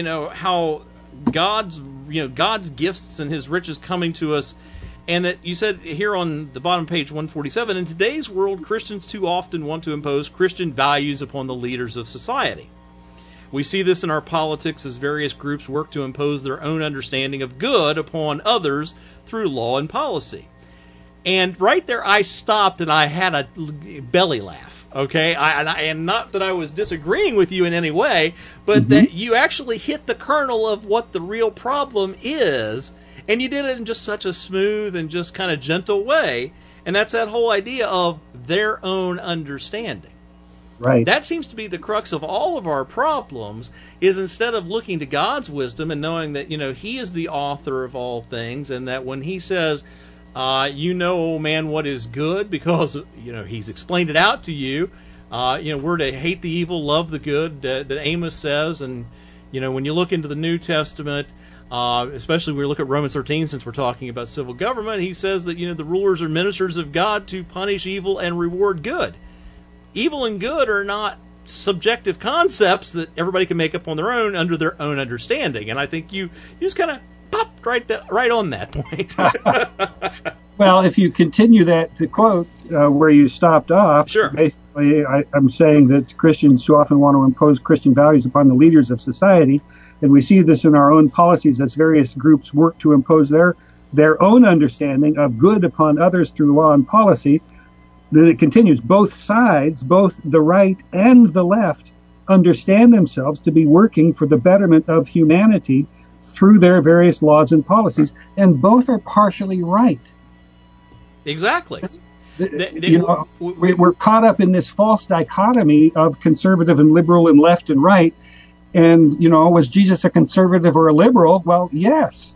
how God's gifts and his riches coming to us, and that you said here on the bottom page 147, in today's world, Christians too often want to impose Christian values upon the leaders of society. We see this in our politics as various groups work to impose their own understanding of good upon others through law and policy. And right there I stopped and I had a belly laugh, okay? And not that I was disagreeing with you in any way, but that you actually hit the kernel of what the real problem is, and you did it in just such a smooth and just kind of gentle way, and that's that whole idea of their own understanding. Right. That seems to be the crux of all of our problems, is instead of looking to God's wisdom and knowing that, he is the author of all things, and that when he says, oh man, what is good, because, he's explained it out to you, we're to hate the evil, love the good, that Amos says, and, when you look into the New Testament, especially when we look at Romans 13, since we're talking about civil government, he says that, the rulers are ministers of God to punish evil and reward good. Evil and good are not subjective concepts that everybody can make up on their own under their own understanding. And I think you just kind of popped right on that point. Well, if you continue the quote where you stopped off, sure. Basically I'm saying that Christians too often want to impose Christian values upon the leaders of society. And we see this in our own policies as various groups work to impose their own understanding of good upon others through law and policy. Then it continues, both sides, both the right and the left, understand themselves to be working for the betterment of humanity through their various laws and policies, and both are partially right. Exactly. We're caught up in this false dichotomy of conservative and liberal and left and right. And, was Jesus a conservative or a liberal? Well, yes.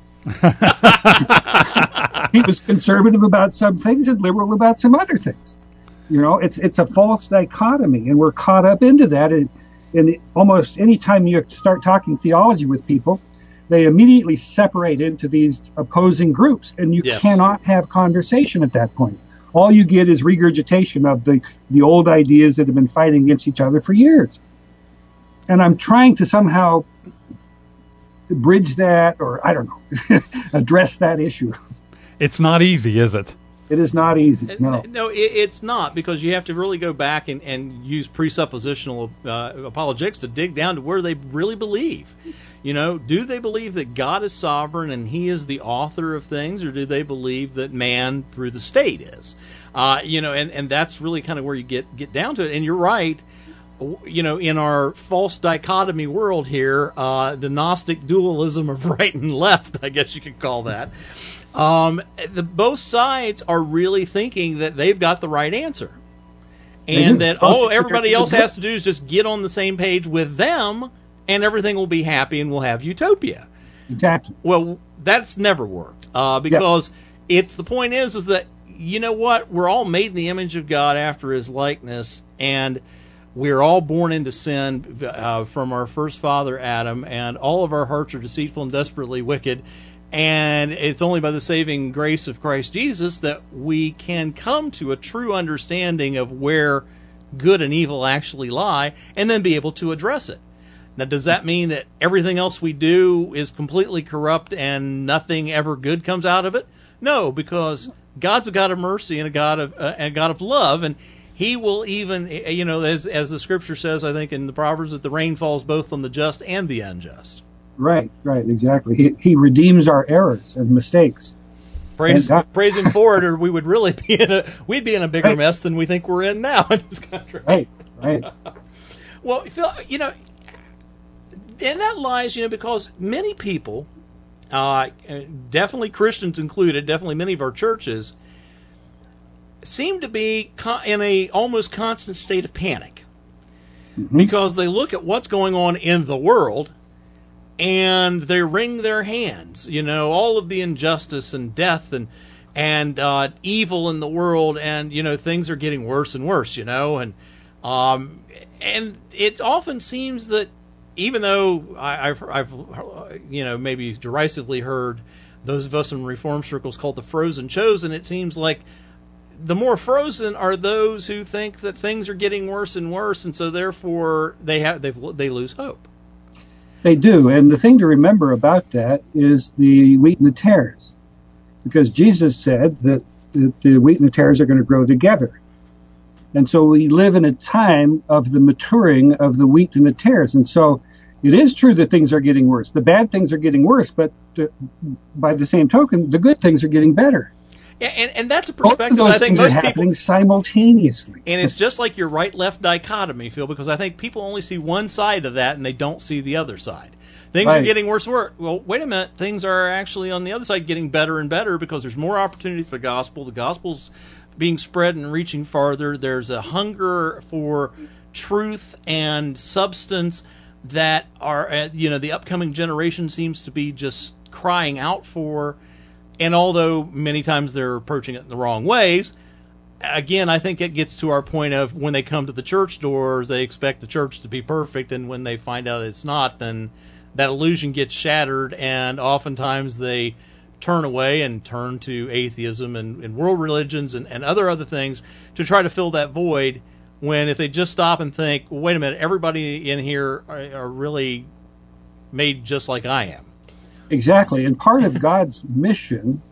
He was conservative about some things and liberal about some other things. It's a false dichotomy, and we're caught up into that. And almost any time you start talking theology with people, they immediately separate into these opposing groups, and you Yes. cannot have conversation at that point. All you get is regurgitation of the old ideas that have been fighting against each other for years. And I'm trying to somehow bridge that, or I don't know, address that issue. It's not easy, is it? It is not easy. No. No, it's not, because you have to really go back and use presuppositional apologetics to dig down to where they really believe. You know, do they believe that God is sovereign and He is the author of things, or do they believe that man through the state is? You know, and that's really kind of where you get down to it. And you're right. You know, in our false dichotomy world here, the Gnostic dualism of right and left, I guess you could call that. Both sides are really thinking that they've got the right answer, and that everybody else has to do is just get on the same page with them, and everything will be happy, and we'll have utopia. Exactly. Well, that's never worked, because it's the point is that, you know what, we're all made in the image of God after His likeness, and we're all born into sin from our first father Adam, and all of our hearts are deceitful and desperately wicked. And it's only by the saving grace of Christ Jesus that we can come to a true understanding of where good and evil actually lie, and then be able to address it. Now, does that mean that everything else we do is completely corrupt and nothing ever good comes out of it? No, because God's a God of mercy and a God of love, and He will even, you know, as the Scripture says, I think in the Proverbs, that the rain falls both on the just and the unjust. Right, exactly. He redeems our errors and mistakes. Praise Him for it, or we would really be in a bigger mess than we think we're in now in this country. Right. Well, Phil, you know, and that lies, you know, because many people, definitely Christians included, definitely many of our churches, seem to be in a almost constant state of panic, because they look at what's going on in the world, and they wring their hands, you know, all of the injustice and death and evil in the world, and, you know, things are getting worse and worse, you know, and it often seems that, even though I've you know, maybe derisively heard those of us in reform circles called the frozen chosen, it seems like the more frozen are those who think that things are getting worse and worse, and so therefore they lose hope. They do, and the thing to remember about that is the wheat and the tares, because Jesus said that the wheat and the tares are going to grow together. And so we live in a time of the maturing of the wheat and the tares. And so it is true that things are getting worse. The bad things are getting worse, but by the same token, the good things are getting better. Yeah, and that's a perspective Both of those I think things most are happening simultaneously. And it's just like your right-left dichotomy, Phil, because I think people only see one side of that and they don't see the other side. Things are getting worse and worse. Well, wait a minute. Things are actually on the other side getting better and better, because there's more opportunity for the gospel. The gospel's being spread and reaching farther. There's a hunger for truth and substance that are, you know, the upcoming generation seems to be just crying out for. And although many times they're approaching it in the wrong ways, again, I think it gets to our point of when they come to the church doors, they expect the church to be perfect, and when they find out it's not, then that illusion gets shattered, and oftentimes they turn away and turn to atheism and world religions and other things to try to fill that void, when if they just stop and think, well, wait a minute, everybody in here are really made just like I am. Exactly. And part of God's mission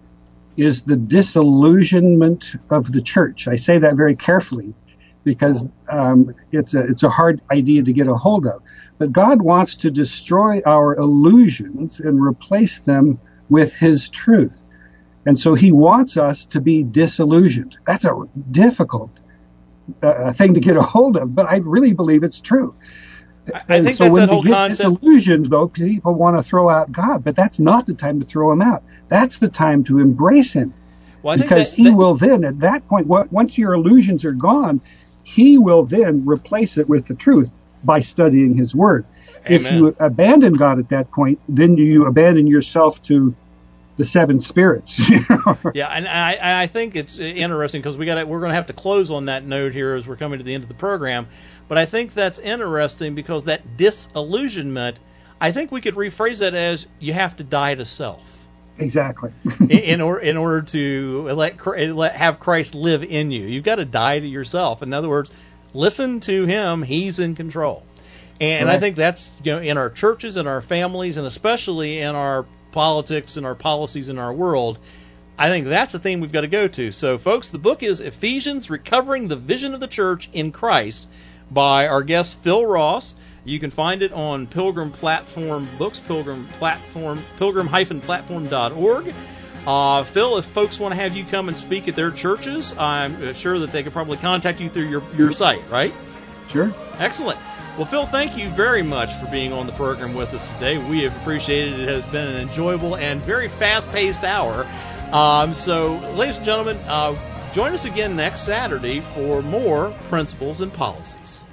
is the disillusionment of the church. I say that very carefully because it's a hard idea to get a hold of. But God wants to destroy our illusions and replace them with His truth. And so He wants us to be disillusioned. That's a difficult thing to get a hold of, but I really believe it's true. I think so that's that whole concept. When we get disillusioned, though, people want to throw out God, but that's not the time to throw Him out. That's the time to embrace Him. Well, because He will then, at that point, once your illusions are gone, He will then replace it with the truth by studying His Word. Amen. If you abandon God at that point, then you abandon yourself to the seven spirits. Yeah, and I think it's interesting because we're going to have to close on that note here as we're coming to the end of the program. But I think that's interesting because that disillusionment, I think we could rephrase that as you have to die to self. Exactly. in order to have Christ live in you. You've got to die to yourself. In other words, listen to him. He's in control. And I think that's, in our churches and our families, and especially in our politics and our policies in our world, I think that's the thing we've got to go to. So, folks, the book is Ephesians, Recovering the Vision of the Church in Christ by our guest Phil Ross. You can find it on Pilgrim Platform Books, pilgrim-platform.org. Phil, if folks want to have you come and speak at their churches, I'm sure that they could probably contact you through your site, right? Sure. Excellent. Well, Phil, thank you very much for being on the program with us today. We have appreciated it. It has been an enjoyable and very fast-paced hour. So, ladies and gentlemen, join us again next Saturday for more Principles and Policies.